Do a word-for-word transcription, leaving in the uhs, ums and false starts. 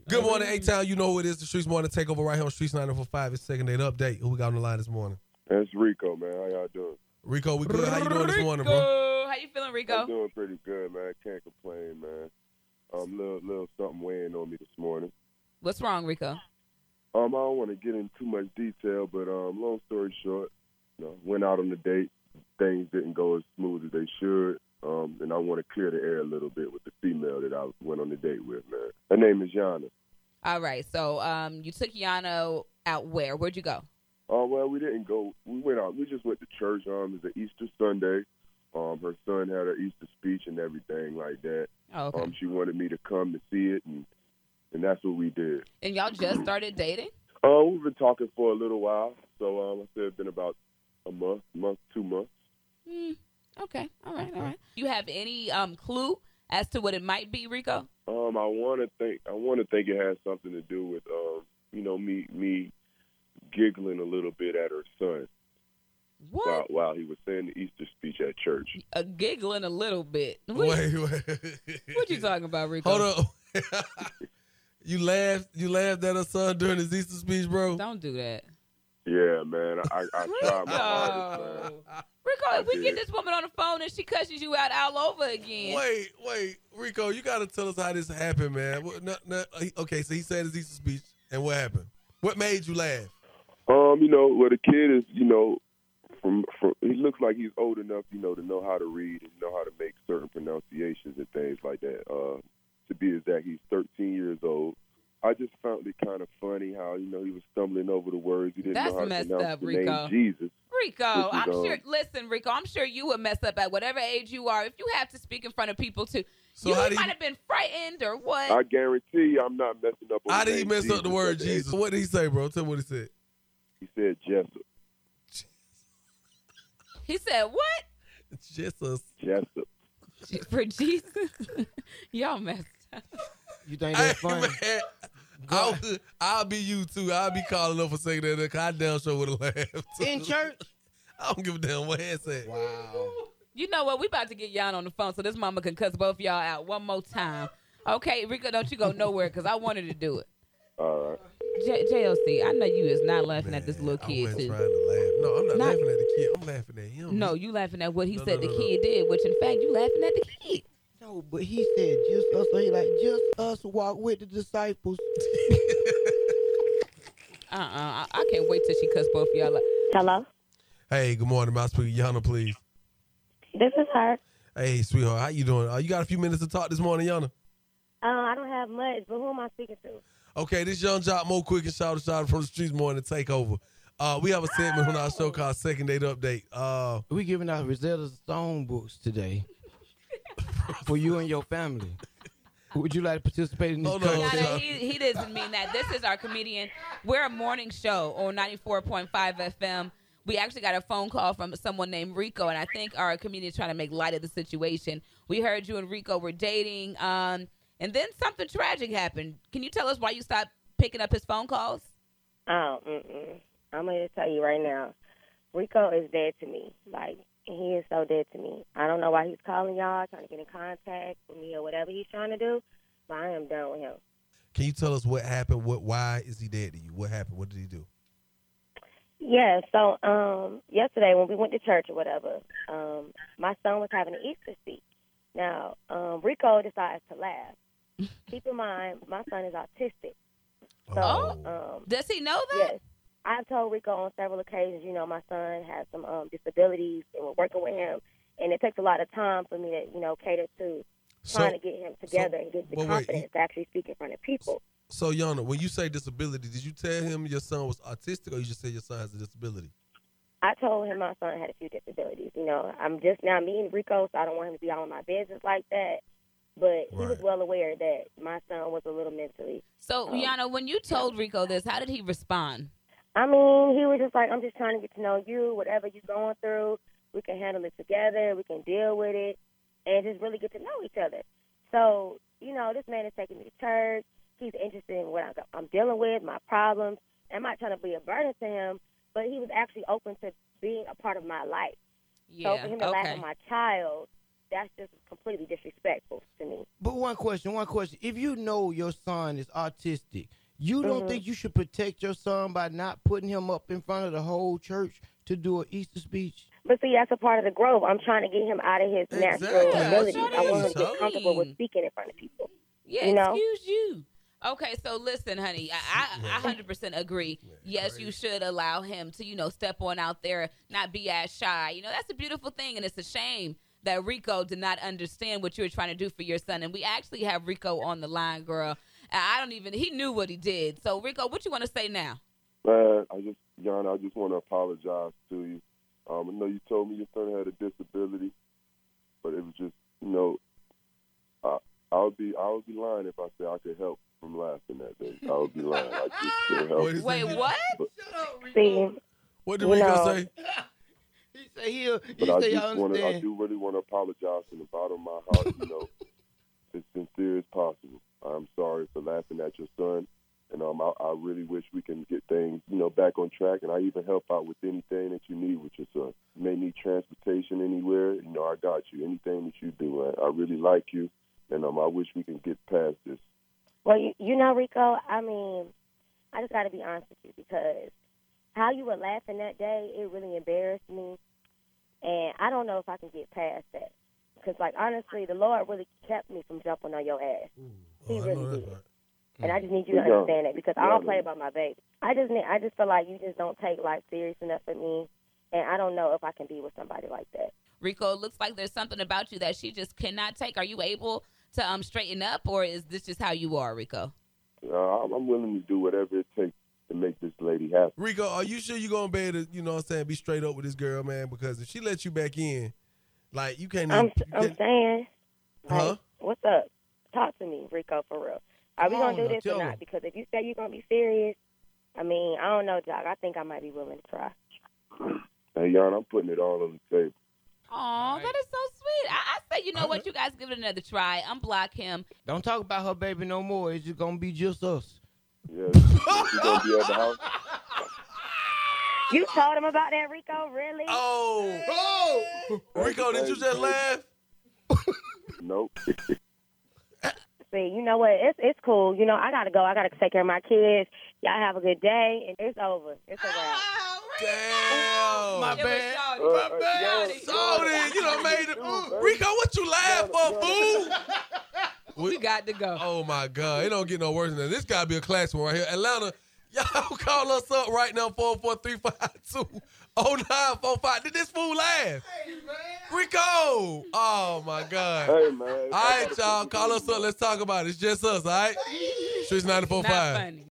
Good morning, A-Town. You know who it is. The Streets Morning Takeover right here on Streets nine oh five. It's second date update. Who we got on the line this morning? That's Rico, man. How y'all doing? Rico, we good. How you doing this morning, bro? Rico, how you feeling, Rico? I'm doing pretty good, man. Can't complain, man. Um, little, little something weighing on me this morning. What's wrong, Rico? Um, I don't want to get into too much detail, but um, long story short, you know, went out on a date. Things didn't go as smooth as they should. Um, and I want to clear the air a little bit with the female that I went on the date with, man. Her name is Yana. All right, so um, you took Yana out where? Where'd you go? Oh, uh, well, we didn't go. We went out. We just went to church. Um, it was an Easter Sunday. Um, her son had her Easter speech and everything like that. Oh, okay. Um, she wanted me to come to see it, and and that's what we did. And y'all just started dating? Uh, we've been talking for a little while. So um, I said it's been about a month, month, two months. Mm, okay, all right, all right. You have any um clue as to what it might be, Rico? Um, I want to think. I want to think it has something to do with um, you know, me me giggling a little bit at her son. What? While, while he was saying the Easter speech at church. A giggling a little bit. What, Wait, wait. What you talking about, Rico? Hold up. You laughed. You laughed at her son during his Easter speech, bro. Don't do that. Yeah, man. I, I tried my hardest, man. Rico, if we did. get this woman on the phone and she cusses you out all over again. Wait, wait, Rico, you got to tell us how this happened, man. What, no, no, okay, so he said his Easter speech, and what happened? What made you laugh? Um, you know, well, the kid is, you know, from, from he looks like he's old enough, you know, to know how to read and know how to make certain pronunciations and things like that. Uh, to be exact, he's thirteen years old. I just found it kind of funny how, you know, he was stumbling over the words. He didn't That's know how to messed pronounce up, the Rico. name Jesus. Rico, Which is, I'm um, sure. Listen, Rico, I'm sure you would mess up at whatever age you are. If you have to speak in front of people too, So you how might do you- have been frightened or what? I guarantee you I'm not messing up on How the did he name mess Jesus up the word at the Jesus? age- What did he say, bro? Tell me what he said. He said Jessup. He said what? It's just us. Jessup. For Jesus? Y'all messed up. You think Hey, that's funny? man, I'll, I'll be you, too. I'll be calling up for saying that because I damn sure would have laughed, too. In church? I don't give a damn what Ed said. Wow. You know what? We about to get Yana on the phone so this mama can cuss both y'all out one more time. Okay, Rico, don't you go nowhere because I wanted to do it. All right. J- JLC, I know you is not laughing at this little I kid, wasn't too. trying to laugh. No, I'm not, Not- laughing at the kid. I'm laughing at him. No, you laughing at what he No, said no, the no, kid did, which in fact you laughing at the kid. No, but he said just us. So he like just us walk with the disciples. Uh-uh. I, I can't wait till she cuss both of y'all out. Hello, Hey, good morning. May I speak to Yana, please? this is her. Hey, sweetheart, how you doing? Uh, you got a few minutes to talk this morning, Yana? Uh, I don't have much, but who am I speaking to? Okay, this Young Jock Mo Quick and Shout Shout from the Streets Morning Takeover. Uh, we have a segment on our show called Second Date Update. Uh, We giving out Rosetta Stone books today for you and your family. Would you like to participate in this Hold on. contest? No, no, he, he doesn't mean that. This is our comedian. We're a morning show on ninety-four point five F M. We actually got a phone call from someone named Rico, and I think our comedian is trying to make light of the situation. We heard you and Rico were dating, um, and then something tragic happened. Can you tell us why you stopped picking up his phone calls? Oh, mm-mm. I'm going to tell you right now. Rico is dead to me. Like, he is so dead to me. I don't know why he's calling y'all, trying to get in contact with me or whatever he's trying to do, but I am done with him. can you tell us what happened? What? Why is he dead to you? What happened? What did he do? Yeah, so um, yesterday when we went to church or whatever, um, my son was having an Easter speech. Now, um, Rico decides to laugh. Keep in mind, my son is autistic. So, Oh. um, Does he know that? yes, I've told Rico on several occasions, you know, my son has some um, disabilities, and we're working with him, and it takes a lot of time for me to, you know, cater to So, trying to get him together so- and get the well, wait, confidence to actually speak in front of people. so Yana, when you say disability, did you tell him your son was autistic, or you just said your son has a disability? I told him my son had a few disabilities. You know, I'm just now meeting Rico, so I don't want him to be all in my business like that. But he was Right. well aware that my son was a little mentally. So, Yana, when you told Rico this, how did he respond? I mean, he was just like, I'm just trying to get to know you. Whatever you're going through, we can handle it together. We can deal with it and just really get to know each other. So, you know, this man is taking me to church. He's interested in what I- I'm dealing with, my problems. I'm not trying to be a burden to him, but he was actually open to being a part of my life. Yeah, So for him to laugh okay. at my child, that's just completely disrespectful to me. But one question, one question. If you know your son is autistic, you don't Mhm. think you should protect your son by not putting him up in front of the whole church to do an Easter speech? But see, that's a part of the growth. I'm trying to get him out of his natural Exactly. abilities. That's I want him what to I get comfortable with mean. speaking in front of people. Yeah, You know? excuse you. Okay, so listen, honey, I, I, I one hundred percent agree. Yes, you should allow him to, you know, step on out there, not be as shy. You know, that's a beautiful thing, and it's a shame that Rico did not understand what you were trying to do for your son. And we actually have Rico on the line, girl. And I don't even, he knew what he did. So, Rico, what you want to say now? Man, I just, John, I just want to apologize to you. Um, I know you told me your son had a disability, but it was just, you know, I, I would be, I would be lying if I said I could help from laughing that day. I would be lying. I just can't help What it. is Wait, that? what? See, What did You Rico know, say? He say he'll, he But I say, I just want to, I understand. do really want to apologize from the bottom of my heart. You know, as sincere as possible. I'm sorry for laughing at your son, and um, I, I really wish we can get things, you know, back on track. And I even help out with anything that you need with your son. You may need transportation anywhere, you know, I got you. Anything that you do, man. I really like you, and um, I wish we can get past this. well, you, you know, Rico, I mean, I just got to be honest with you because how you were laughing that day, it really embarrassed me. And I don't know if I can get past that. Because, like, honestly, the Lord really kept me from jumping on your ass. He Oh, I really know that's did. right. And I just need you to Yeah. understand that because I Yeah, don't play man. about my baby. I just need, I just feel like you just don't take life serious enough for me. And I don't know if I can be with somebody like that. Rico, it looks like there's something about you that she just cannot take. Are you able to um straighten up, or is this just how you are, Rico? Uh, I'm I'm willing to do whatever it takes to make this lady happy. Rico, are you sure you gonna be able to, you know what I'm saying, be straight up with this girl, man? Because if she lets you back in, like you can't. I'm, even, you I'm can't- saying, like, Huh? what's up? Talk to me, Rico, for real. Are we Come going on to do now, this tell or me. not? Because if you say you're going to be serious, I mean, I don't know, Doc. I think I might be willing to try. Hey, Jan, I'm putting it all on the table. Oh, that is so sweet. I, I say, you know All what? right. You guys give it another try. Unblock him. Don't talk about her baby no more. It's just gonna be just us. Yeah, she's gonna be at the house. You told him about that, Rico? Really? Oh, Rico, did you just laugh? Nope. See, you know what? It's it's cool. You know, I got to go. I got to take care of my kids. Y'all have a good day, and it's over. It's a wrap. Damn. My It was bad. Shawty. Uh, My bad. yeah, So then, you done made it. Rico, what you laugh for, fool? We got to go. Oh my God, it don't get no worse than that. This gotta be a class one right here. Atlanta, y'all call us up right now, four four three five two oh nine four five. Did this fool laugh? Rico! Oh my God. Hey, man. All right, y'all, call us up. Let's talk about it. It's just us, all right? Streets ninety-four point Not five. funny.